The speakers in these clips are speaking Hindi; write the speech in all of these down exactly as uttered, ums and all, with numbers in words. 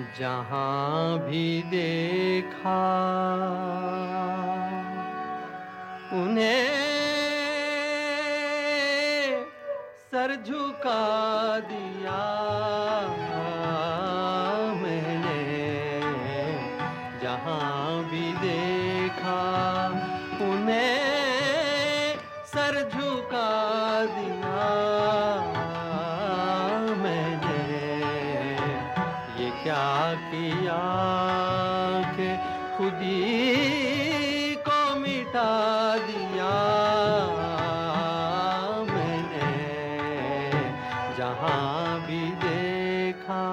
जहाँ भी देखा उन्हें सर झुका दिया मैंने। जहाँ भी देखा उन्हें सर झुका दिया मैंने। ये क्या किया कि खुद ही को मिटा दिया मैंने। जहाँ भी देखा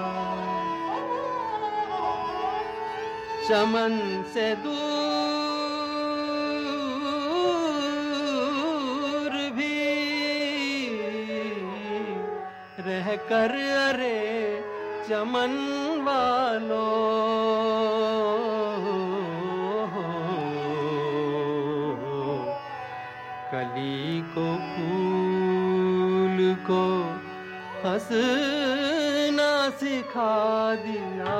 चमन से दूर भी रहकर अरे चमन वालों कली को फूल को हंसना सिखा दिया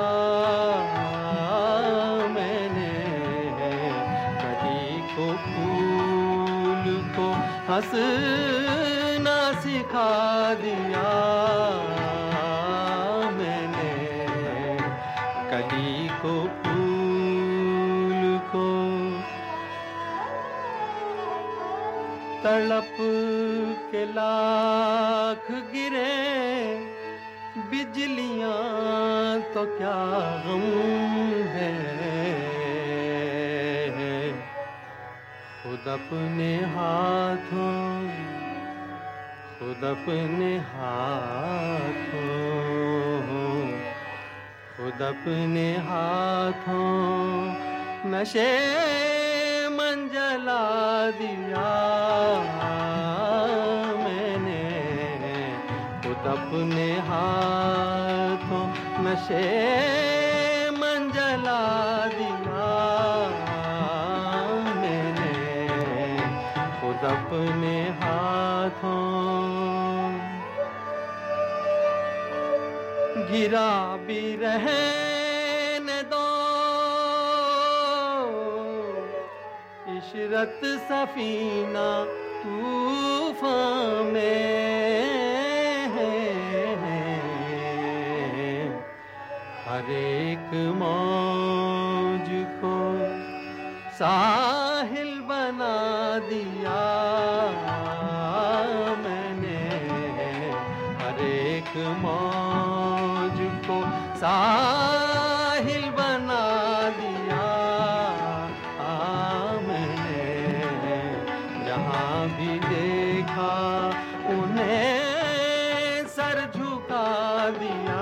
मैंने। कली को फूल को हंसना सिखा दिया मैंने। कली को फूल को तड़प के लाख गिरे बिजलियां तो क्या गम है। खुद अपने हाथों खुद अपने हाथों खुद अपने हाथों नशे मन जला दिया मैंने। खुद अपने हाथों नशे मन जला दिया मैंने। खुद अपने हाथों गिरा भी रहने दो इशरत सफीना तूफान में। हर एक मौज को साहिल बना दिया मैंने। हर एक मौज को साहिल बना दिया मैंने। जहाँ भी देखा उन्हें सर झुका दिया